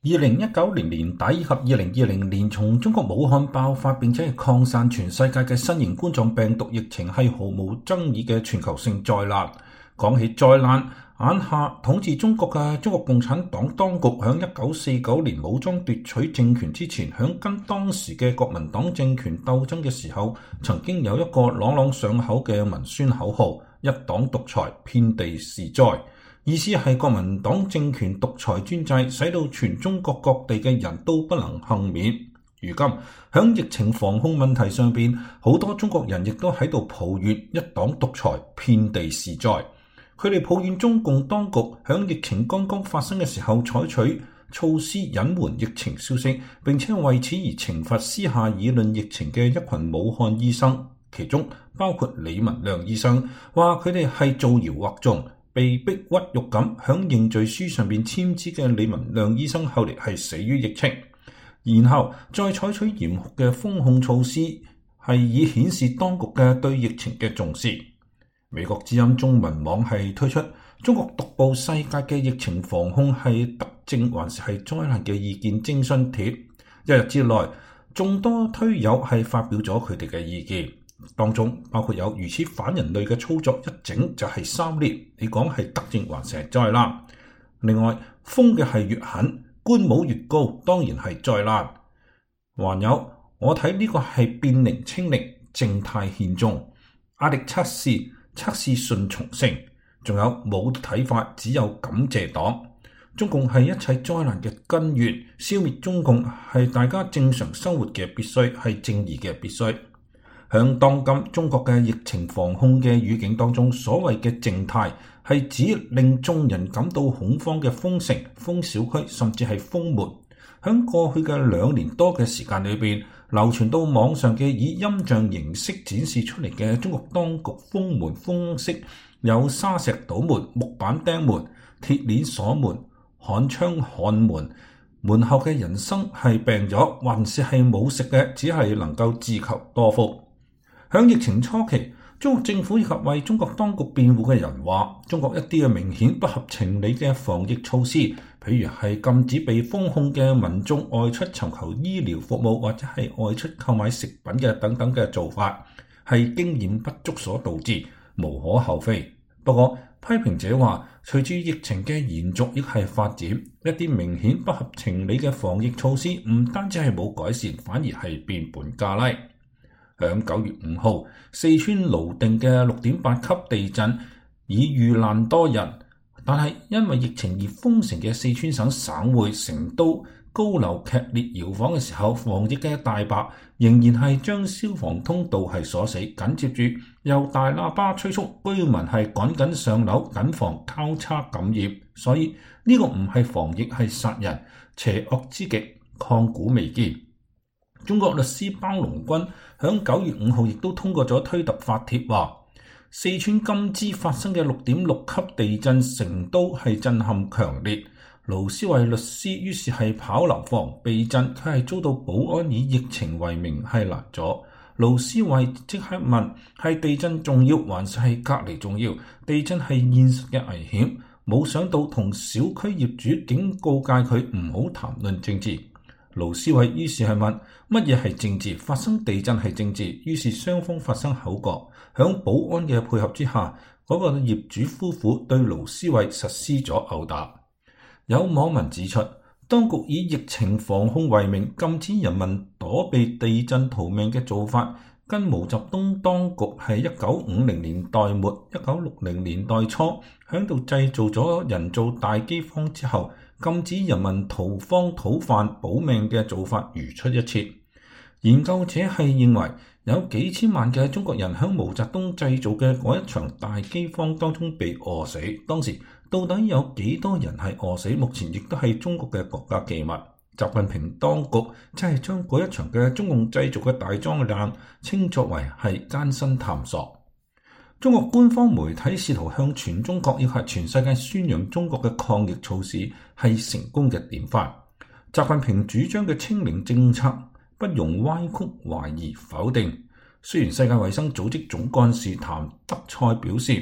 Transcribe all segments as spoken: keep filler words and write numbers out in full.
二零一九年年底以及二零二零年從中國武漢爆發並且係擴散全世界嘅新型冠狀病毒疫情係毫無爭議嘅全球性災難。講起災難，眼下統治中國嘅中國共產黨當局響一九四九年武裝奪取政權之前，響跟當時嘅國民黨政權鬥爭嘅時候，曾經有一個朗朗上口嘅文宣口號：一黨獨裁，遍地是災。意思係國民黨政權獨裁專制，使到全中國各地嘅人都不能幸免。如今響疫情防控問題上邊，好多中國人亦都喺度抱怨一黨獨裁，遍地是災。佢哋抱怨中共當局響疫情剛剛發生嘅時候採取措施隱瞞疫情消息，並且為此而懲罰私下議論疫情嘅一群武漢醫生，其中包括李文亮醫生，話佢哋係造謠惑眾。被逼屈辱咁響認罪書上邊簽字嘅李文亮醫生後嚟係死於疫情，然後再採取嚴酷嘅封控措施，係以顯示當局嘅對疫情嘅重視。美國之音中文網係推出中國獨步世界嘅疫情防控係德政還是係災難嘅意見徵詢帖，一日之內眾多推友係發表咗佢哋嘅意見。當中包括有如此反人類嘅操作，一整就係三列。你講係德政還是係災難？另外，封嘅係越狠，官帽越高，當然係災難。還有，我睇呢個係變靈清零，靜態憲宗，壓力測試，測試順從性。仲有冇睇法，只有感謝黨。中共係一切災難嘅根源，消滅中共係大家正常生活嘅必須，係正義嘅必須。響當今中國嘅疫情防控嘅語境當中，所謂嘅靜態係指令眾人感到恐慌嘅封城、封小區，甚至係封門。響過去嘅兩年多嘅時間裏邊，流傳到網上嘅以音像形式展示出嚟嘅中國當局封門封式，有沙石堵門、木板釘門、鐵鏈鎖門、焊窗焊門，門後嘅人生係病咗，還是係冇食嘅，只係能夠自求多福。響疫情初期，中國政府以及為中國當局辯護嘅人話，中國一啲嘅明顯不合情理嘅防疫措施，譬如係禁止被封控嘅民眾外出尋求醫療服務，或者係外出購買食品嘅等等嘅做法，係經驗不足所導致，無可厚非。不過，批評者話，隨住疫情嘅延續亦係發展，一啲明顯不合情理嘅防疫措施，唔單止係冇改善，反而係變本加厲。響九月五號，四川瀘定嘅六點八級地震已遇難多人，但係因為疫情而封城嘅四川省省會成都高樓劇烈搖晃嘅時候，防疫嘅大白仍然係將消防通道係鎖死，緊接住由大喇叭催促居民係趕緊上樓，謹防交叉感染。所以呢、這個唔係防疫，係殺人，邪惡之極，抗古未見。中國律師包龍軍響九月五號亦都通過咗推特發帖話，四川甘孜發生嘅六點六級地震，成都係震撼強烈。盧思位律師於是係跑樓房避震，佢係遭到保安以疫情為名係攔咗。盧思位即刻問，係地震重要還是係隔離重要？地震係現實嘅危險，冇想到同小區業主竟告誡佢唔好談論政治。盧思位於是係問，乜嘢係政治？發生地震係政治？於是雙方發生口角，響保安嘅配合之下，嗰、那個業主夫婦對盧思位實施咗毆打。有網民指出，當局以疫情防控為名禁止人民躲避地震逃命嘅做法，跟毛澤東當局係一九五零年代末、一九六零年代初響度製造咗人造大饑荒之後，禁止人民逃荒討飯保命嘅做法如出一轍。研究者係認為，有幾千萬嘅中國人響毛澤東製造嘅嗰一場大饑荒當中被餓死，當時到底有幾多人係餓死？目前亦都係中國嘅國家機密。習近平當局真係將嗰一場嘅中共製造嘅大災難稱作為係艱辛探索。中國官方媒體試圖向全中國以及全世界宣揚中國嘅抗疫措施係成功嘅典範。習近平主張嘅清零政策不容歪曲、懷疑、否定。雖然世界衛生組織總幹事譚德塞表示，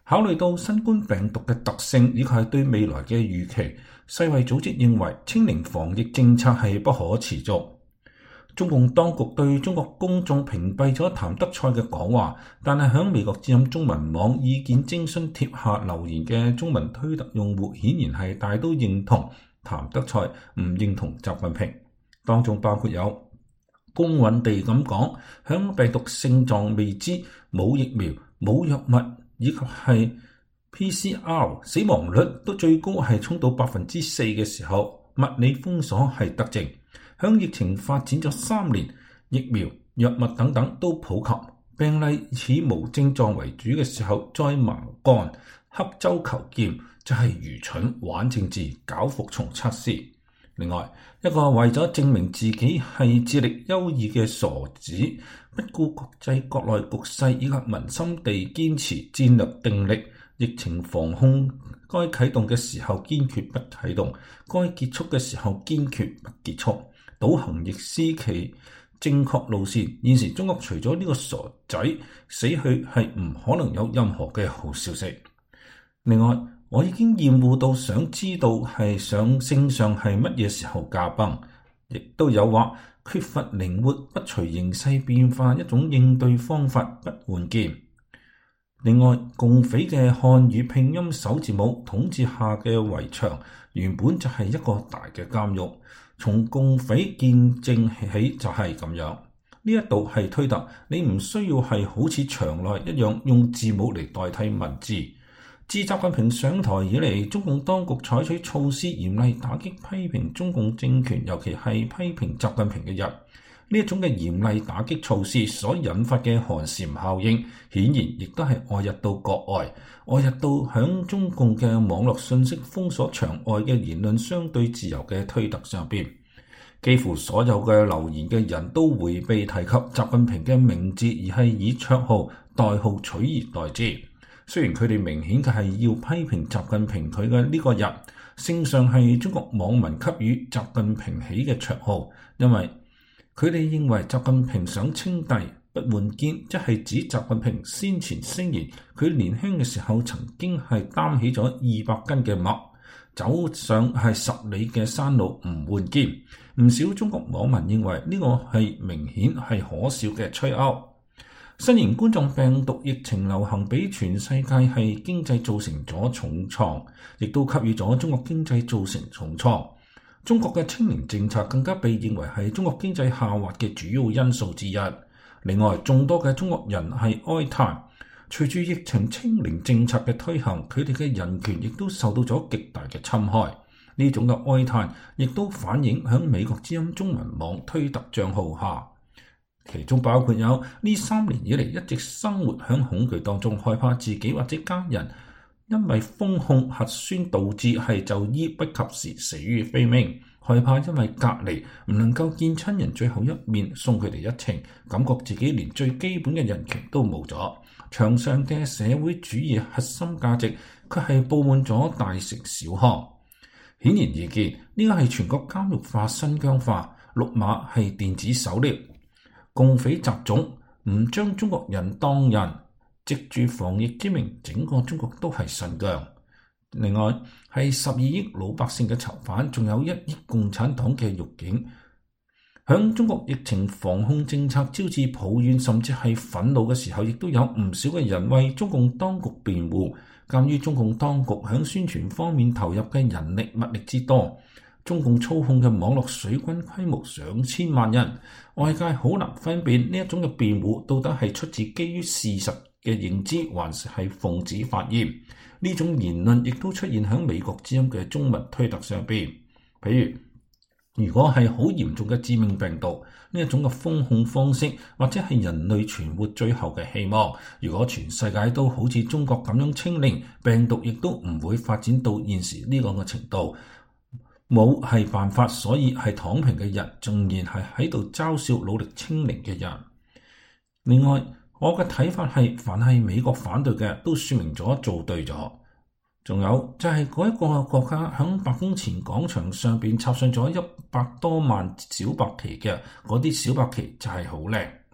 考慮到新冠病毒嘅特性以及係對未來嘅預期，世衛組織認為清零防疫政策係不可持續。中共當局對中國公眾屏蔽咗譚德塞嘅講話，但係響美國之音中文網意見徵詢貼下留言嘅中文推特用戶，顯然係大都認同譚德塞，唔認同習近平。當中包括有公允地咁講，響病毒性狀未知、冇疫苗、冇藥物以及係 P C R 死亡率都最高係衝到百分之四嘅時候，物理封鎖係德政。響疫情發展咗三年，疫苗、藥物等等都普及，病例以無症狀為主嘅時候，再蠻幹、刻舟求劍，就係愚蠢玩政治、搞服從測試。另外一個為咗證明自己係智力優異嘅傻子，不顧國際國內局勢以及民心地堅持戰略定力，疫情防控該啟動嘅時候堅決不啟動，該結束嘅時候堅決不結束，倒行逆施其正確路線。現時中國除咗呢個傻仔死去，係唔可能有任何嘅好消息。另外，我已經厭惡到想知道係上聖上係乜嘢時候駕崩，亦都有話缺乏靈活、不隨形勢變化一種應對方法不換劍。另外，共匪嘅漢語拼音首字母統治下嘅圍牆原本就係一個大嘅監獄，從共匪建政起就係咁樣。呢一度係推特，你唔需要係好似牆內一樣用字母嚟代替文字。自習近平上台以嚟，中共當局採取措施嚴厲打擊批評中共政權，尤其係批評習近平嘅人。呢一種嘅嚴厲打擊措施所引發嘅寒蟬效應，顯然亦都係外溢到國外，外溢到響中共嘅網絡信息封鎖牆外嘅言論相對自由嘅推特上邊。幾乎所有嘅留言嘅人都迴避提及習近平嘅名字，而係以綽號、代號取而代之。雖然佢哋明顯嘅係要批評習近平佢嘅呢個人，聖上係中國網民給予習近平起嘅綽號，因為佢哋認為習近平想稱帝不換肩，即係指習近平先前聲言佢年輕嘅時候曾經係擔起咗二百斤嘅麥，走上係十里嘅山路唔換肩。唔少中國網民認為呢個係明顯係可笑嘅吹歐。新型冠狀病毒疫情流行俾全世界係經濟造成咗重創，亦都給予咗中國經濟造成重創。中國嘅清零政策更加被認為係中國經濟下滑嘅主要因素之一。另外，眾多嘅中國人係哀嘆，隨住疫情清零政策嘅推行，佢哋嘅人權亦都受到咗極大嘅侵害。呢種嘅哀嘆亦都反映響美國之音中文網推特賬號下。其中包括有呢三年以嚟一直生活喺恐懼當中，害怕自己或者家人因為封控核酸導致係就醫不及時死於非命，害怕因為隔離唔能夠見親人最後一面送佢哋一程，感覺自己連最基本嘅人權都冇咗。牆上嘅社會主義核心價值卻係佈滿咗大城小巷。顯而易見，呢個係全國監獄化、新疆化，綠碼係電子手鐐。共匪習總唔將中國人當人，藉住防疫之名，整個中國都係新疆。另外係十二億老百姓嘅囚犯，仲有一億共產黨嘅獄警。響中國疫情防控政策招致抱怨甚至係憤怒嘅時候，亦都有唔少嘅人為中共當局辯護。鑒於中共當局響宣傳方面投入嘅人力物力之多，中共操控嘅網絡水軍規模上千萬人，外界好難分辨呢一種嘅辯護到底係出自基於事實嘅認知，還是係奉旨發言。呢種言論亦都出現喺美國之音嘅中文推特上邊。譬如，如果係好嚴重嘅致命病毒，呢一種嘅封控方式，或者係人類存活最後嘅希望。如果全世界都好似中國咁樣清零，病毒亦都唔會發展到現時呢個嘅程度。冇係辦法，所以係躺平嘅人，仍然係喺度嘲笑努力清零嘅人。另外，我嘅睇法係，凡係美國反對嘅，都說明咗做對咗。仲有就係嗰一個國家響白宮前廣場上邊插上咗一百多萬小白旗嘅，嗰啲小白旗就係好靚。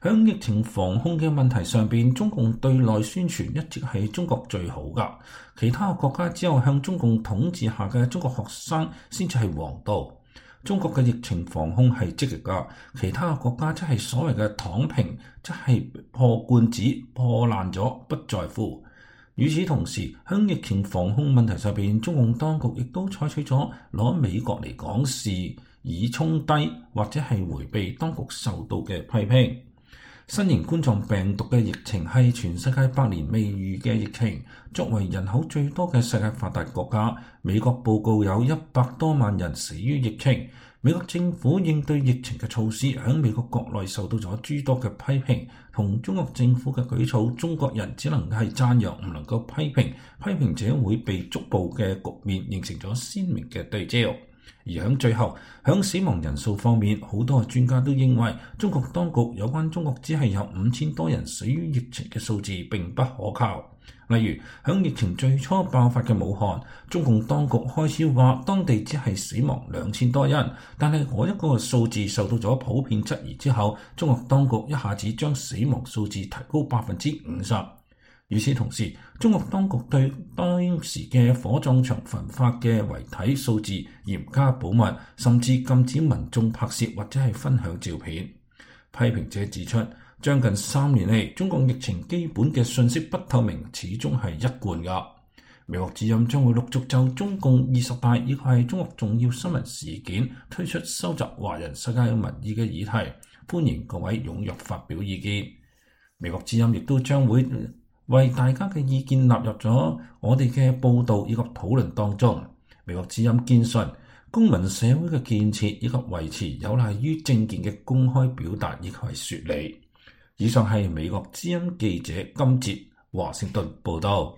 響疫情防控嘅問題上邊，中共對內宣傳一直係中國最好㗎。其他國家只有向中共統治下嘅中國學生先至係王道。中國嘅疫情防控係積極㗎，其他國家即係所謂嘅躺平，即係破罐子破爛咗不在乎。與此同時，響疫情防控問題上邊，中共當局亦都採取咗攞美國嚟講事，以衝低或者係迴避當局受到嘅批評。新型冠狀病毒嘅疫情係全世界百年未遇嘅疫情。作為人口最多嘅世界發達國家，美國報告有一百多萬人死於疫情。美國政府應對疫情嘅措施喺美國國內受到咗諸多嘅批評，同中國政府嘅舉措，中國人只能係讚揚，唔能夠批評。批評者會被捉捕嘅局面形成咗鮮明嘅對照。而喺最後，喺死亡人數方面，好多專家都認為中國當局有關中國只係有五千多人死於疫情嘅數字並不可靠。例如，喺疫情最初爆發嘅武漢，中共當局開始話當地只係死亡兩千多人，但係嗰一個數字受到咗普遍質疑之後，中國當局一下子將死亡數字提高百分之五十。與此同時，中國當局對當時嘅火葬場焚化嘅遺體數字嚴加保密，甚至禁止民眾拍攝或者係分享照片。批評者指出，將近三年嚟，中國疫情基本嘅信息不透明，始終係一貫㗎。美國之音將會陸續就中共二十大以及係中國重要新聞事件推出收集華人世界民意嘅議題，歡迎各位踴躍發表意見。美國之音亦都將會為大家嘅意見納入咗我哋嘅報導以及討論當中。美國之音堅信，公民社會嘅建設以及維持有賴於政見嘅公開表達以及係說理。以上係美國之音記者金哲華盛頓報道。